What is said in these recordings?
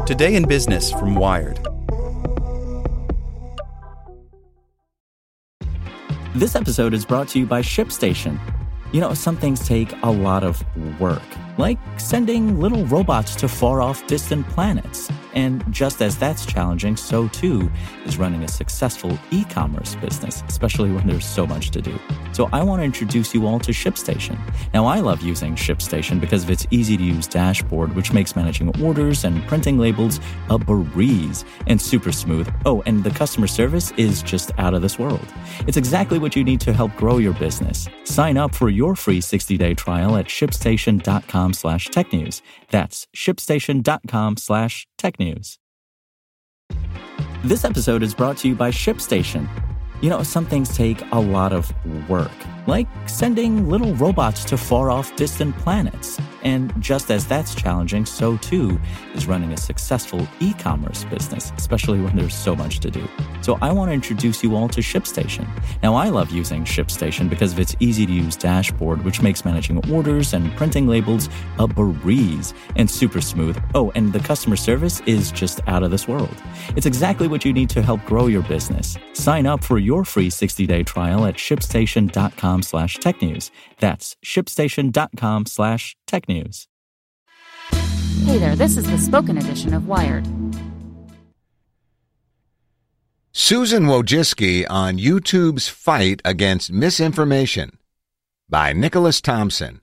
Today in Business from Wired. This episode is brought to you by ShipStation. You know, some things take a lot of work, like sending little robots to far-off distant planets. And just as that's challenging, so too is running a successful e-commerce business, especially when there's so much to do. So I want to introduce you all to ShipStation. Now, I love using ShipStation because of its easy-to-use dashboard, which makes managing orders and printing labels a breeze and super smooth. Oh, and the customer service is just out of this world. It's exactly what you need to help grow your business. Sign up for your free 60-day trial at shipstation.com/technews. That's shipstation.com/technews. This episode is brought to you by ShipStation. You know, some things take a lot of work, like sending little robots to far-off distant planets. And just as that's challenging, so too is running a successful e-commerce business, especially when there's so much to do. So I want to introduce you all to ShipStation. Now, I love using ShipStation because of its easy-to-use dashboard, which makes managing orders and printing labels a breeze and super smooth. Oh, and the customer service is just out of this world. It's exactly what you need to help grow your business. Sign up for your free 60-day trial at shipstation.com/technews. That's shipstation.com/technews. Hey there, this is the spoken edition of Wired. Susan Wojcicki on YouTube's fight against misinformation by Nicholas Thompson.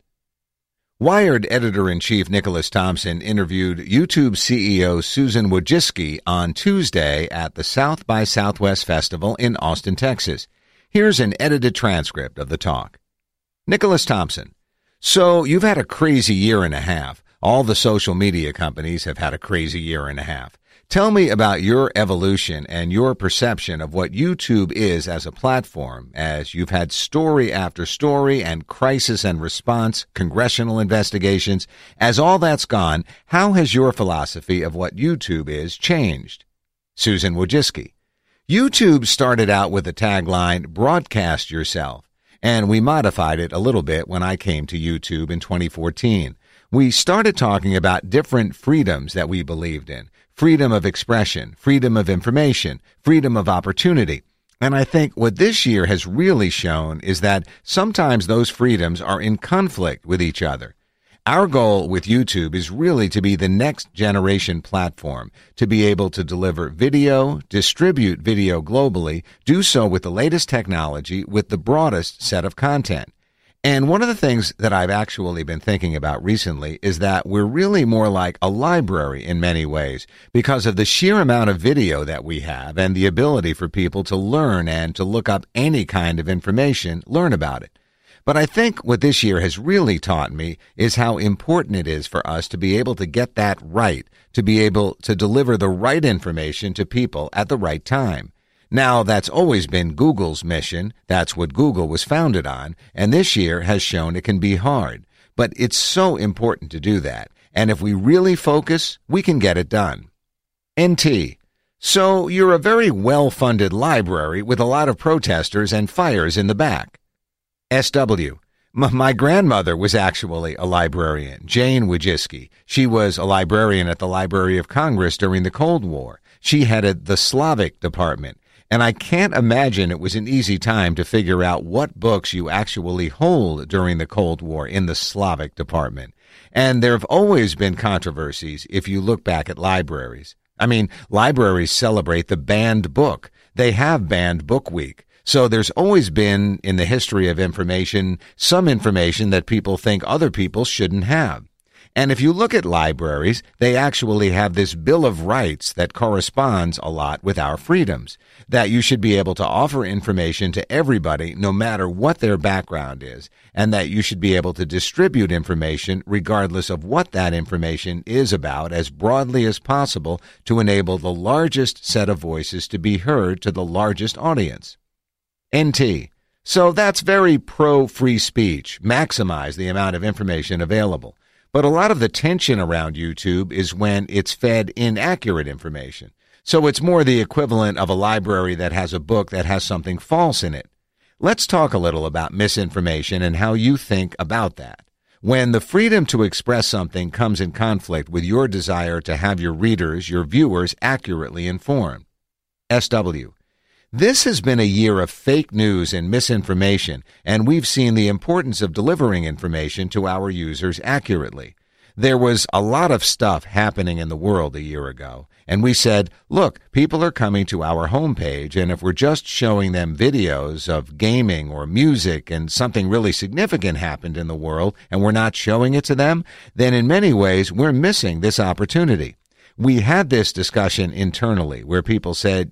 Wired editor-in-chief Nicholas Thompson interviewed YouTube CEO Susan Wojcicki on Tuesday at the South by Southwest Festival in Austin, Texas. Here's an edited transcript of the talk. Nicholas Thompson: So you've had a crazy year and a half. All the social media companies have had a crazy year and a half. Tell me about your evolution and your perception of what YouTube is as a platform, as you've had story after story and crisis and response, congressional investigations. As all that's gone, how has your philosophy of what YouTube is changed? Susan Wojcicki: YouTube started out with the tagline, "Broadcast yourself." And we modified it a little bit when I came to YouTube in 2014. We started talking about different freedoms that we believed in. Freedom of expression, freedom of information, freedom of opportunity. And I think what this year has really shown is that sometimes those freedoms are in conflict with each other. Our goal with YouTube is really to be the next generation platform, to be able to deliver video, distribute video globally, do so with the latest technology, with the broadest set of content. And one of the things that I've actually been thinking about recently is that we're really more like a library in many ways because of the sheer amount of video that we have and the ability for people to learn and to look up any kind of information, learn about it. But I think what this year has really taught me is how important it is for us to be able to get that right, to be able to deliver the right information to people at the right time. Now, that's always been Google's mission. That's what Google was founded on. And this year has shown it can be hard. But it's so important to do that. And if we really focus, we can get it done. NT: So you're a very well-funded library with a lot of protesters and fires in the back. SW: My grandmother was actually a librarian, Jane Wojcicki. She was a librarian at the Library of Congress during the Cold War. She headed the Slavic department. And I can't imagine it was an easy time to figure out what books you actually hold during the Cold War in the Slavic department. And there have always been controversies if you look back at libraries. I mean, libraries celebrate the banned book. They have banned book week. So there's always been, in the history of information, some information that people think other people shouldn't have. And if you look at libraries, they actually have this Bill of Rights that corresponds a lot with our freedoms, that you should be able to offer information to everybody no matter what their background is, and that you should be able to distribute information regardless of what that information is about as broadly as possible to enable the largest set of voices to be heard to the largest audience. NT: So that's very pro-free speech, maximize the amount of information available. But a lot of the tension around YouTube is when it's fed inaccurate information. So it's more the equivalent of a library that has a book that has something false in it. Let's talk a little about misinformation and how you think about that. When the freedom to express something comes in conflict with your desire to have your readers, your viewers, accurately informed. SW. This has been a year of fake news and misinformation, and we've seen the importance of delivering information to our users accurately. There was a lot of stuff happening in the world a year ago, and we said, look, people are coming to our homepage, and if we're just showing them videos of gaming or music and something really significant happened in the world and we're not showing it to them, then in many ways we're missing this opportunity. We had this discussion internally where people said,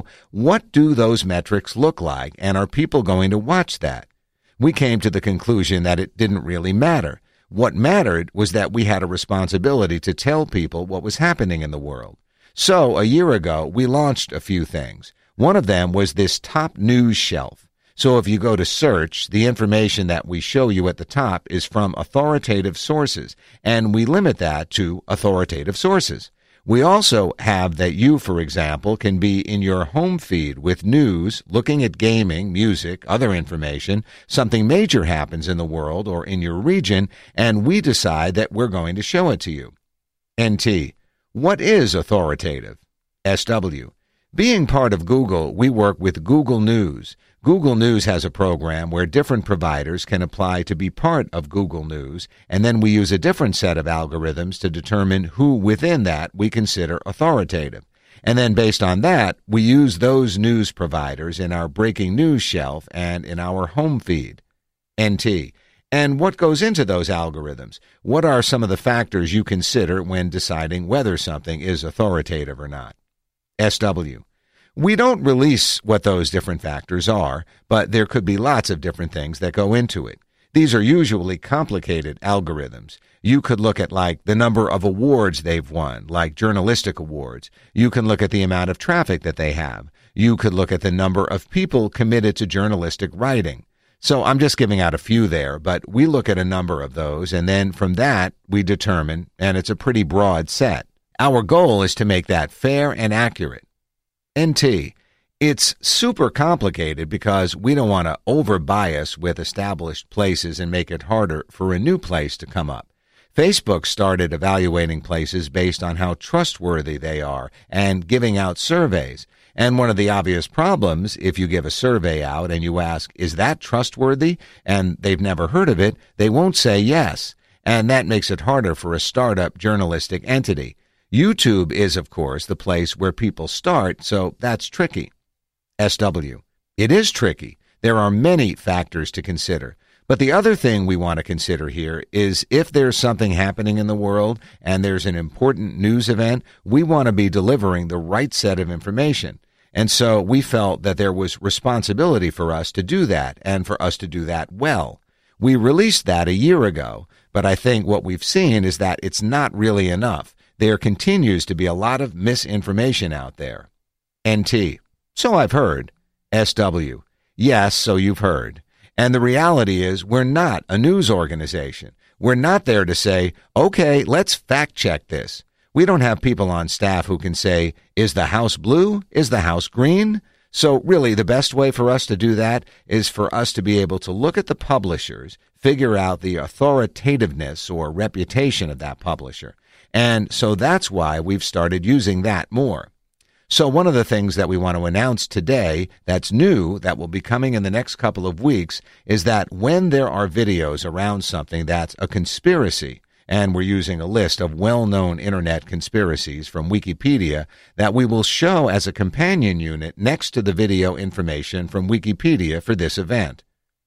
what do those metrics look like, and are people going to watch that? We came to the conclusion that it didn't really matter. What mattered was that we had a responsibility to tell people what was happening in the world. So a year ago, we launched a few things. One of them was this top news shelf. So if you go to search, the information that we show you at the top is from authoritative sources, and we limit that to authoritative sources. We also have that you, for example, can be in your home feed with news, looking at gaming, music, other information, something major happens in the world or in your region, and we decide that we're going to show it to you. NT. What is authoritative? SW. Being part of Google, we work with Google News. Google News has a program where different providers can apply to be part of Google News, and then we use a different set of algorithms to determine who within that we consider authoritative. And then based on that, we use those news providers in our breaking news shelf and in our home feed. NT. And what goes into those algorithms? What are some of the factors you consider when deciding whether something is authoritative or not? SW. We don't release what those different factors are, but there could be lots of different things that go into it. These are usually complicated algorithms. You could look at the number of awards they've won, like journalistic awards. You can look at the amount of traffic that they have. You could look at the number of people committed to journalistic writing. So I'm just giving out a few there, but we look at a number of those, and then from that we determine, and it's a pretty broad set. Our goal is to make that fair and accurate. NT. It's super complicated because we don't want to over-bias with established places and make it harder for a new place to come up. Facebook started evaluating places based on how trustworthy they are and giving out surveys. And one of the obvious problems, if you give a survey out and you ask, is that trustworthy? And they've never heard of it, they won't say yes. And that makes it harder for a startup journalistic entity. YouTube is, of course, the place where people start, so that's tricky. SW. It is tricky. There are many factors to consider. But the other thing we want to consider here is if there's something happening in the world and there's an important news event, we want to be delivering the right set of information. And so we felt that there was responsibility for us to do that and for us to do that well. We released that a year ago, but I think what we've seen is that it's not really enough. There continues to be a lot of misinformation out there. NT. So I've heard. SW. Yes, so you've heard. And the reality is we're not a news organization. We're not there to say, okay, let's fact check this. We don't have people on staff who can say, is the house blue? Is the house green? So really the best way for us to do that is for us to be able to look at the publishers, figure out the authoritativeness or reputation of that publisher. And so that's why we've started using that more. So one of the things that we want to announce today that's new, that will be coming in the next couple of weeks, is that when there are videos around something that's a conspiracy, and we're using a list of well-known internet conspiracies from Wikipedia, that we will show as a companion unit next to the video information from Wikipedia for this event.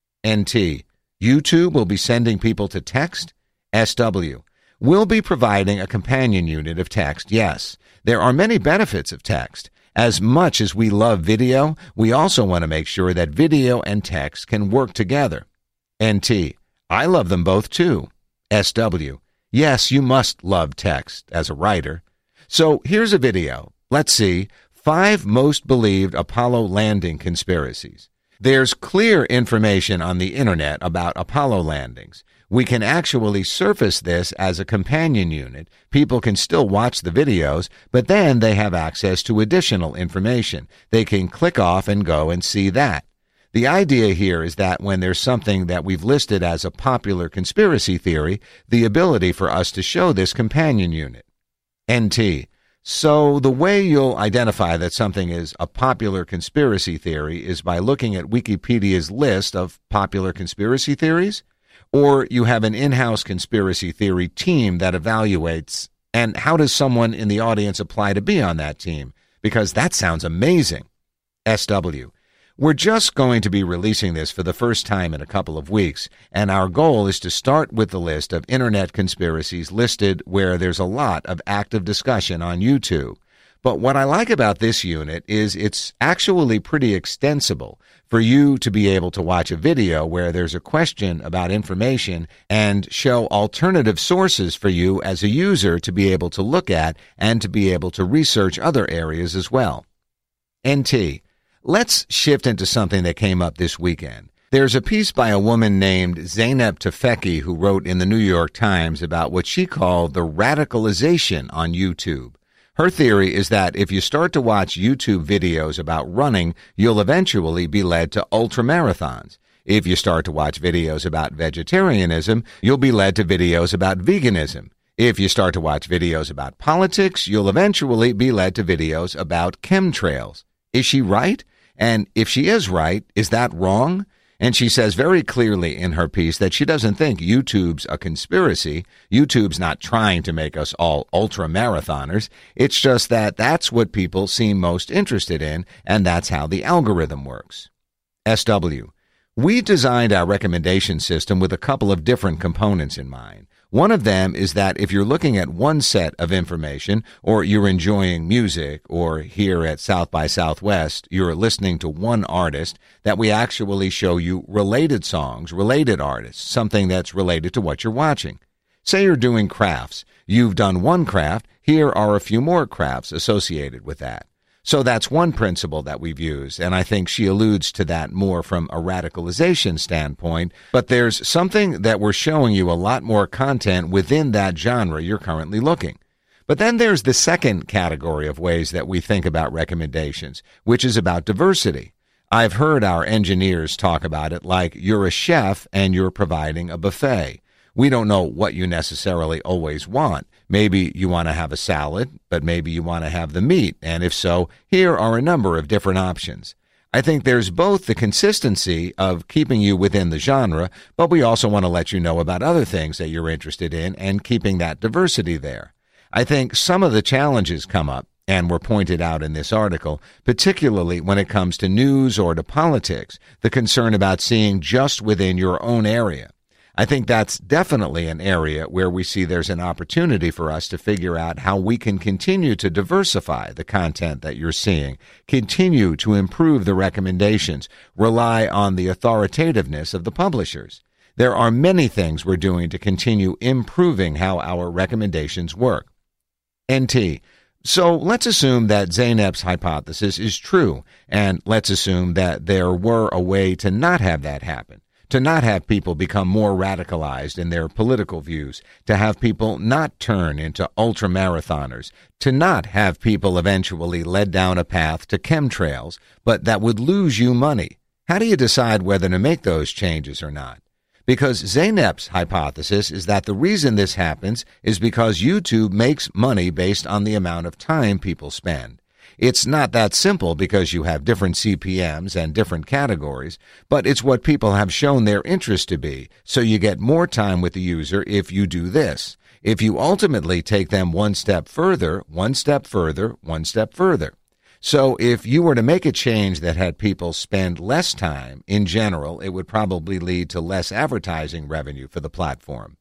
NT. YouTube will be sending people to text? SW. We'll be providing a companion unit of text, yes. There are many benefits of text. As much as we love video, we also want to make sure that video and text can work together. NT. I love them both too. SW. Yes, you must love text as a writer. So here's a video. Let's see. 5 most believed Apollo landing conspiracies. There's clear information on the internet about Apollo landings. We can actually surface this as a companion unit. People can still watch the videos, but then they have access to additional information. They can click off and go and see that. The idea here is that when there's something that we've listed as a popular conspiracy theory, the ability for us to show this companion unit. NT. So the way you'll identify that something is a popular conspiracy theory is by looking at Wikipedia's list of popular conspiracy theories? Or you have an in-house conspiracy theory team that evaluates, and how does someone in the audience apply to be on that team? Because that sounds amazing. SW. We're just going to be releasing this for the first time in a couple of weeks, and our goal is to start with the list of internet conspiracies listed where there's a lot of active discussion on YouTube. But what I like about this unit is it's actually pretty extensible for you to be able to watch a video where there's a question about information and show alternative sources for you as a user to be able to look at and to be able to research other areas as well. NT. Let's shift into something that came up this weekend. There's a piece by a woman named Zeynep Tufekci who wrote in the New York Times about what she called the radicalization on YouTube. Her theory is that if you start to watch YouTube videos about running, you'll eventually be led to ultramarathons. If you start to watch videos about vegetarianism, you'll be led to videos about veganism. If you start to watch videos about politics, you'll eventually be led to videos about chemtrails. Is she right? And if she is right, is that wrong? And she says very clearly in her piece that she doesn't think YouTube's a conspiracy. YouTube's not trying to make us all ultra-marathoners. It's just that that's what people seem most interested in, and that's how the algorithm works. SW. We designed our recommendation system with a couple of different components in mind. One of them is that if you're looking at one set of information, or you're enjoying music, or here at South by Southwest, you're listening to one artist, that we actually show you related songs, related artists, something that's related to what you're watching. Say you're doing crafts. You've done one craft. Here are a few more crafts associated with that. So that's one principle that we've used, and I think she alludes to that more from a radicalization standpoint, but there's something that we're showing you a lot more content within that genre you're currently looking. But then there's the second category of ways that we think about recommendations, which is about diversity. I've heard our engineers talk about it like you're a chef and you're providing a buffet. We don't know what you necessarily always want. Maybe you want to have a salad, but maybe you want to have the meat, and if so, here are a number of different options. I think there's both the consistency of keeping you within the genre, but we also want to let you know about other things that you're interested in and keeping that diversity there. I think some of the challenges come up, and were pointed out in this article, particularly when it comes to news or to politics, the concern about seeing just within your own area. I think that's definitely an area where we see there's an opportunity for us to figure out how we can continue to diversify the content that you're seeing, continue to improve the recommendations, rely on the authoritativeness of the publishers. There are many things we're doing to continue improving how our recommendations work. NT. So let's assume that Zeynep's hypothesis is true, and let's assume that there were a way to not have that happen. To not have people become more radicalized in their political views, to have people not turn into ultramarathoners, to not have people eventually led down a path to chemtrails, but that would lose you money. How do you decide whether to make those changes or not? Because Zeynep's hypothesis is that the reason this happens is because YouTube makes money based on the amount of time people spend. It's not that simple because you have different CPMs and different categories, but it's what people have shown their interest to be, so you get more time with the user if you do this. If you ultimately take them one step further, one step further, one step further. So if you were to make a change that had people spend less time, in general, it would probably lead to less advertising revenue for the platform.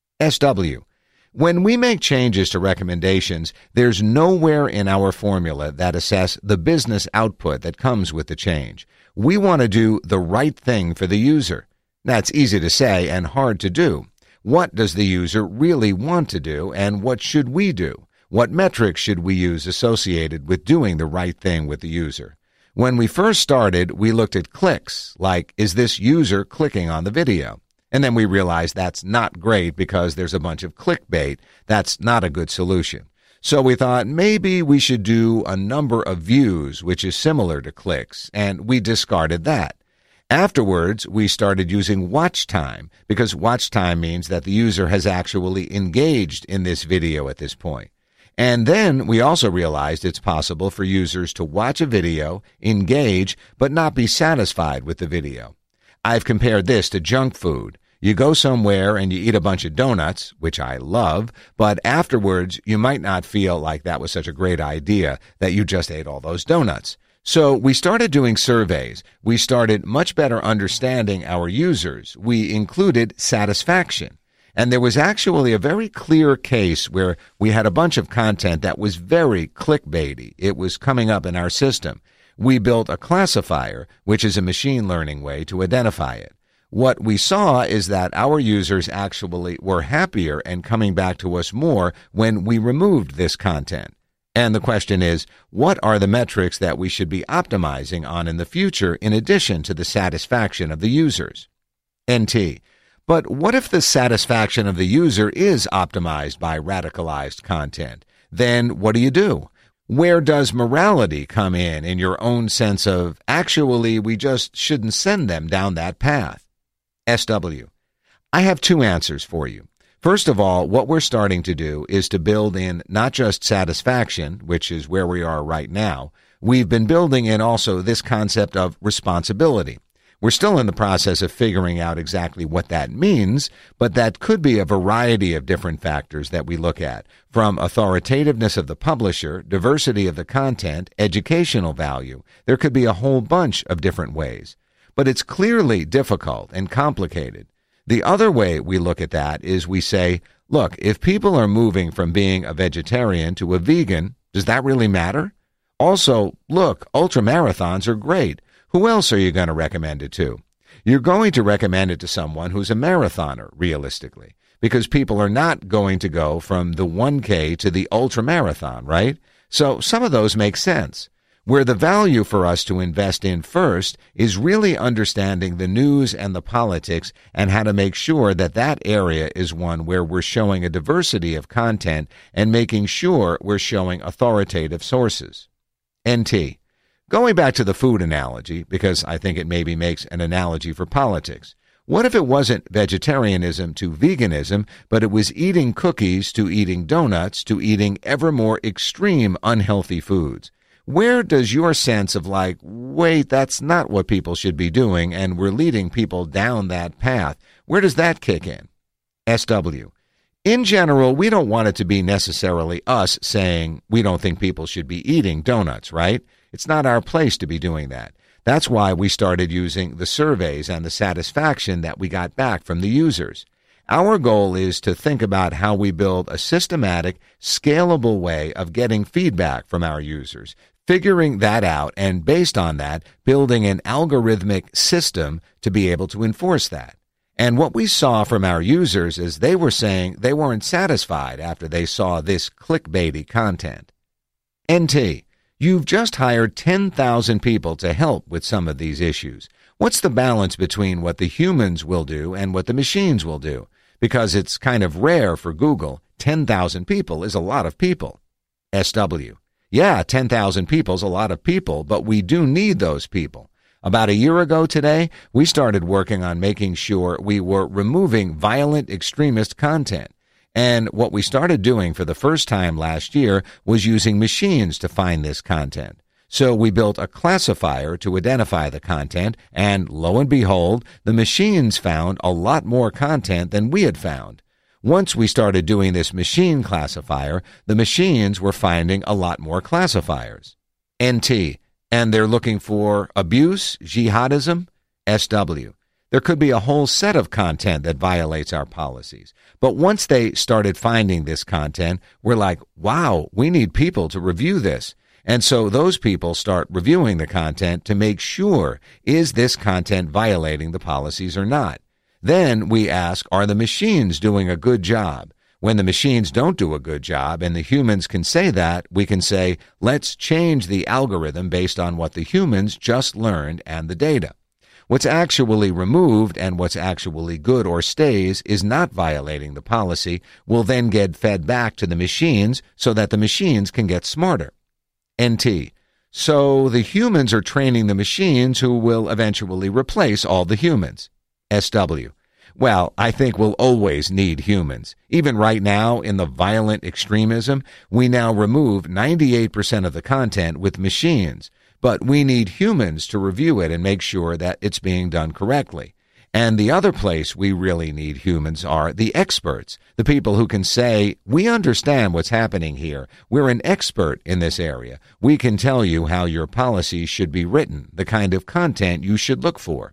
SW. When we make changes to recommendations, there's nowhere in our formula that assess the business output that comes with the change. We want to do the right thing for the user. That's easy to say and hard to do. What does the user really want to do, and what should we do? What metrics should we use associated with doing the right thing with the user? When we first started, we looked at clicks, like, is this user clicking on the video? And then we realized that's not great because there's a bunch of clickbait. That's not a good solution. So we thought maybe we should do a number of views, which is similar to clicks, and we discarded that. Afterwards, we started using watch time because watch time means that the user has actually engaged in this video at this point. And then we also realized it's possible for users to watch a video, engage, but not be satisfied with the video. I've compared this to junk food. You go somewhere and you eat a bunch of donuts, which I love, but afterwards you might not feel like that was such a great idea that you just ate all those donuts. So we started doing surveys. We started much better understanding our users. We included satisfaction. And there was actually a very clear case where we had a bunch of content that was very clickbaity. It was coming up in our system. We built a classifier, which is a machine learning way to identify it. What we saw is that our users actually were happier and coming back to us more when we removed this content. And the question is, what are the metrics that we should be optimizing on in the future in addition to the satisfaction of the users? NT. But what if the satisfaction of the user is optimized by radicalized content? Then what do? Where does morality come in your own sense of, actually, we just shouldn't send them down that path? SW. I have two answers for you. First of all, what we're starting to do is to build in not just satisfaction, which is where we are right now. We've been building in also this concept of responsibility. We're still in the process of figuring out exactly what that means, but that could be a variety of different factors that we look at, from authoritativeness of the publisher, diversity of the content, educational value. There could be a whole bunch of different ways. But it's clearly difficult and complicated. The other way we look at that is we say, look, if people are moving from being a vegetarian to a vegan, does that really matter? Also, look, ultramarathons are great. Who else are you going to recommend it to? You're going to recommend it to someone who's a marathoner, realistically, because people are not going to go from the 1K to the ultramarathon, right? So some of those make sense. Where the value for us to invest in first is really understanding the news and the politics and how to make sure that that area is one where we're showing a diversity of content and making sure we're showing authoritative sources. NT. Going back to the food analogy, because I think it maybe makes an analogy for politics. What if it wasn't vegetarianism to veganism, but it was eating cookies to eating donuts to eating ever more extreme unhealthy foods? Where does your sense of wait, that's not what people should be doing, and we're leading people down that path, where does that kick in? SW. In general, we don't want it to be necessarily us saying we don't think people should be eating donuts, right? It's not our place to be doing that. That's why we started using the surveys and the satisfaction that we got back from the users. Our goal is to think about how we build a systematic, scalable way of getting feedback from our users, figuring that out, and based on that, building an algorithmic system to be able to enforce that. And what we saw from our users is they were saying they weren't satisfied after they saw this clickbaity content. NT. You've just hired 10,000 people to help with some of these issues. What's the balance between what the humans will do and what the machines will do? Because it's kind of rare for Google. 10,000 people is a lot of people. SW. Yeah, 10,000 people is a lot of people, but we do need those people. About a year ago today, we started working on making sure we were removing violent extremist content. And what we started doing for the first time last year was using machines to find this content. So we built a classifier to identify the content, and lo and behold, the machines found a lot more content than we had found. Once we started doing this machine classifier, the machines were finding a lot more classifiers. NT. And they're looking for abuse, jihadism, SW. There could be a whole set of content that violates our policies. But once they started finding this content, we're like, wow, we need people to review this. And so those people start reviewing the content to make sure, is this content violating the policies or not? Then we ask, are the machines doing a good job? When the machines don't do a good job and the humans can say that, we can say, let's change the algorithm based on what the humans just learned and the data. What's actually removed and what's actually good or stays is not violating the policy, will then get fed back to the machines so that the machines can get smarter. NT. So the humans are training the machines who will eventually replace all the humans. SW. Well, I think we'll always need humans. Even right now, in the violent extremism, we now remove 98% of the content with machines. But we need humans to review it and make sure that it's being done correctly. And the other place we really need humans are the experts, the people who can say, we understand what's happening here. We're an expert in this area. We can tell you how your policies should be written, the kind of content you should look for.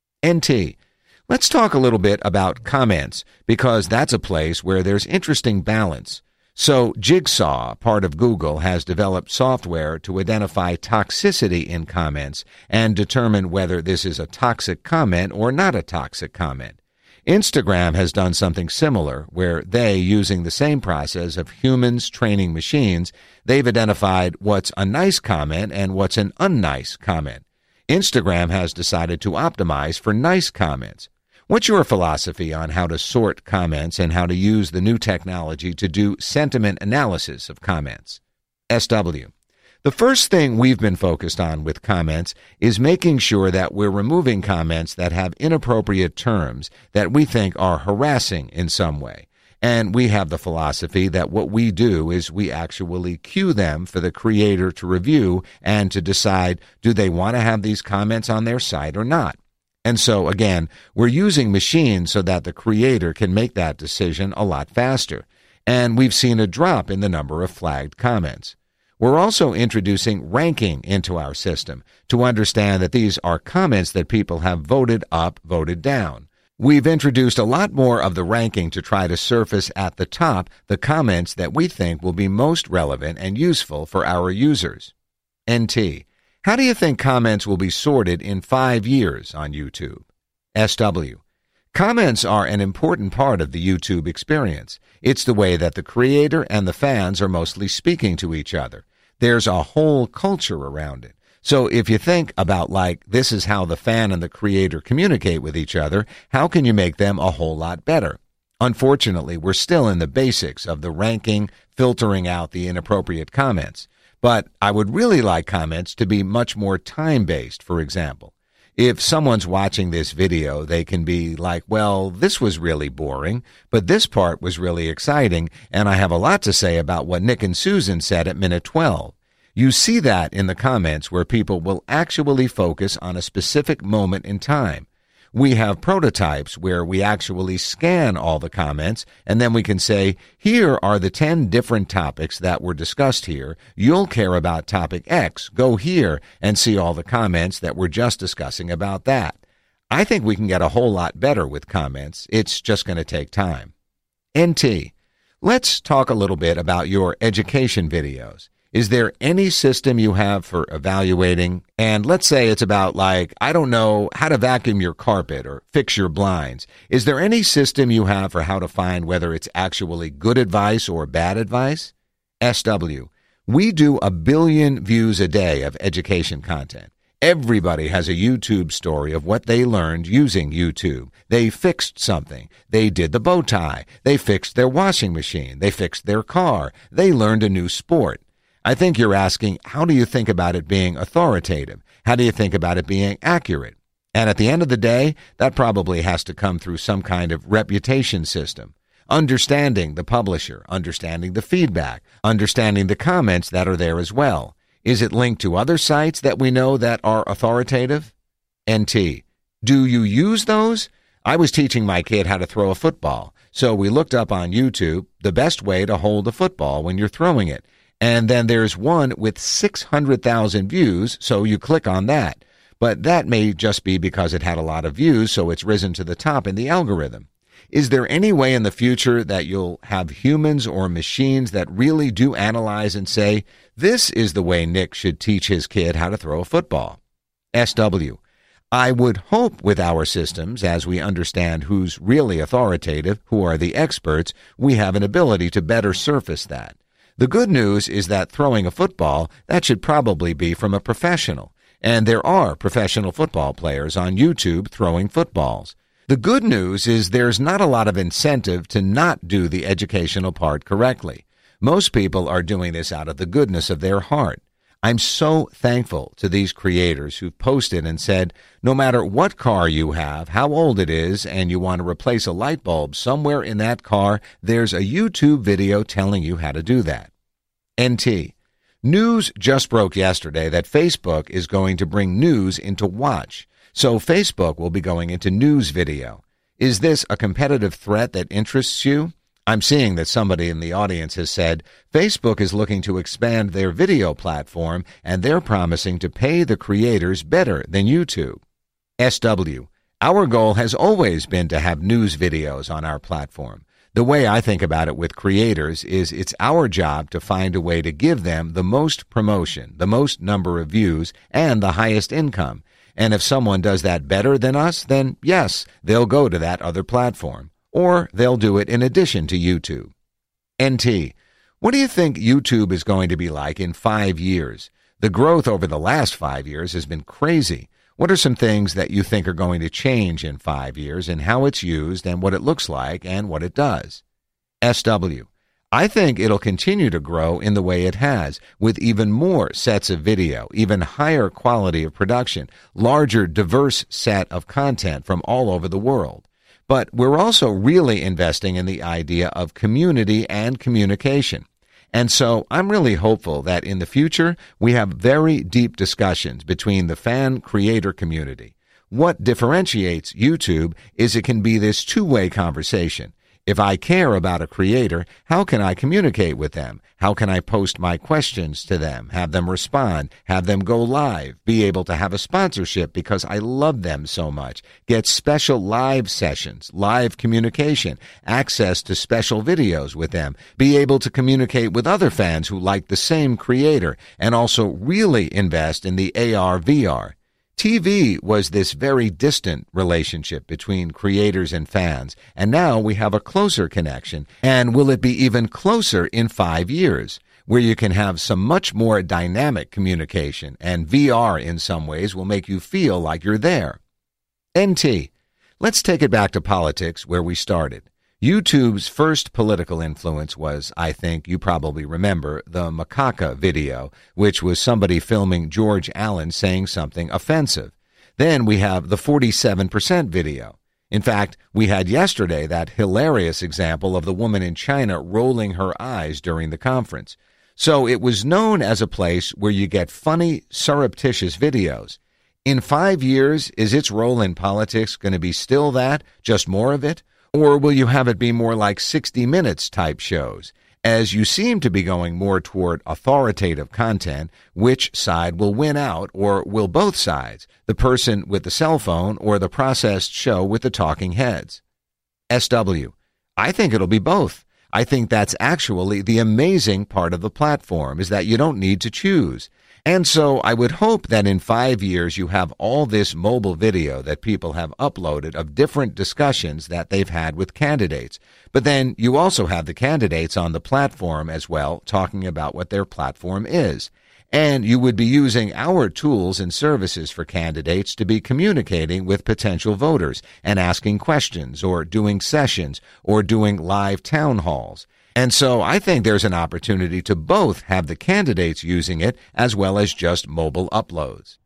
NT. Let's talk a little bit about comments, because that's a place where there's interesting balance. So Jigsaw, part of Google, has developed software to identify toxicity in comments and determine whether this is a toxic comment or not a toxic comment. Instagram has done something similar, where they, using the same process of humans training machines, they've identified what's a nice comment and what's an unnice comment. Instagram has decided to optimize for nice comments. What's your philosophy on how to sort comments and how to use the new technology to do sentiment analysis of comments? SW. The first thing we've been focused on with comments is making sure that we're removing comments that have inappropriate terms that we think are harassing in some way. And we have the philosophy that what we do is we actually cue them for the creator to review and to decide, do they want to have these comments on their site or not? And so, again, we're using machines so that the creator can make that decision a lot faster. And we've seen a drop in the number of flagged comments. We're also introducing ranking into our system to understand that these are comments that people have voted up, voted down. We've introduced a lot more of the ranking to try to surface at the top the comments that we think will be most relevant and useful for our users. NT. How do you think comments will be sorted in 5 years on YouTube? SW. Comments are an important part of the YouTube experience. It's the way that the creator and the fans are mostly speaking to each other. There's a whole culture around it. So if you think about this is how the fan and the creator communicate with each other, how can you make them a whole lot better? Unfortunately, we're still in the basics of the ranking, filtering out the inappropriate comments. But I would really like comments to be much more time-based, for example. If someone's watching this video, they can be like, well, this was really boring, but this part was really exciting, and I have a lot to say about what Nick and Susan said at minute 12. You see that in the comments where people will actually focus on a specific moment in time. We have prototypes where we actually scan all the comments, and then we can say, here are the 10 different topics that were discussed here. You'll care about topic X. Go here and see all the comments that we're just discussing about that. I think we can get a whole lot better with comments. It's just going to take time. NT. Let's talk a little bit about your education videos. Is there any system you have for evaluating? And let's say it's about I don't know, how to vacuum your carpet or fix your blinds. Is there any system you have for how to find whether it's actually good advice or bad advice? SW. We do 1 billion views a day of education content. Everybody has a YouTube story of what they learned using YouTube. They fixed something. They did the bow tie. They fixed their washing machine. They fixed their car. They learned a new sport. I think you're asking, how do you think about it being authoritative? How do you think about it being accurate? And at the end of the day, that probably has to come through some kind of reputation system. Understanding the publisher, understanding the feedback, understanding the comments that are there as well. Is it linked to other sites that we know that are authoritative? NT. Do you use those? I was teaching my kid how to throw a football, so we looked up on YouTube the best way to hold a football when you're throwing it. And then there's one with 600,000 views, so you click on that. But that may just be because it had a lot of views, so it's risen to the top in the algorithm. Is there any way in the future that you'll have humans or machines that really do analyze and say, this is the way Nick should teach his kid how to throw a football? SW. I would hope with our systems, as we understand who's really authoritative, who are the experts, we have an ability to better surface that. The good news is that throwing a football, that should probably be from a professional. And there are professional football players on YouTube throwing footballs. The good news is there's not a lot of incentive to not do the educational part correctly. Most people are doing this out of the goodness of their heart. I'm so thankful to these creators who've posted and said, no matter what car you have, how old it is, and you want to replace a light bulb somewhere in that car, there's a YouTube video telling you how to do that. NT. News just broke yesterday that Facebook is going to bring news into Watch. So Facebook will be going into news video. Is this a competitive threat that interests you? I'm seeing that somebody in the audience has said Facebook is looking to expand their video platform and they're promising to pay the creators better than YouTube. SW. Our goal has always been to have news videos on our platform. The way I think about it with creators is it's our job to find a way to give them the most promotion, the most number of views, and the highest income. And if someone does that better than us, then yes, they'll go to that other platform. Or they'll do it in addition to YouTube. NT. What do you think YouTube is going to be like in 5 years? The growth over the last 5 years has been crazy. What are some things that you think are going to change in 5 years and how it's used and what it looks like and what it does? SW. I think it'll continue to grow in the way it has, with even more sets of video, even higher quality of production, larger, diverse set of content from all over the world. But we're also really investing in the idea of community and communication. And so I'm really hopeful that in the future we have very deep discussions between the fan-creator community. What differentiates YouTube is it can be this two-way conversation. If I care about a creator, how can I communicate with them? How can I post my questions to them, have them respond, have them go live, be able to have a sponsorship because I love them so much, get special live sessions, live communication, access to special videos with them, be able to communicate with other fans who like the same creator, and also really invest in the AR, VR. TV was this very distant relationship between creators and fans, and now we have a closer connection. And will it be even closer in 5 years, where you can have some much more dynamic communication, and VR in some ways will make you feel like you're there? NT. Let's take it back to politics where we started. YouTube's first political influence was, I think you probably remember, the Macaca video, which was somebody filming George Allen saying something offensive. Then we have the 47% video. In fact, we had yesterday that hilarious example of the woman in China rolling her eyes during the conference. So it was known as a place where you get funny, surreptitious videos. In 5 years, is its role in politics going to be still that, just more of it? Or will you have it be more like 60 Minutes type shows? As you seem to be going more toward authoritative content, which side will win out, or will both sides, the person with the cell phone or the processed show with the talking heads? SW. I think it'll be both. I think that's actually the amazing part of the platform, is that you don't need to choose. And so I would hope that in 5 years you have all this mobile video that people have uploaded of different discussions that they've had with candidates. But then you also have the candidates on the platform as well talking about what their platform is. And you would be using our tools and services for candidates to be communicating with potential voters and asking questions or doing sessions or doing live town halls. And so I think there's an opportunity to both have the candidates using it as well as just mobile uploads.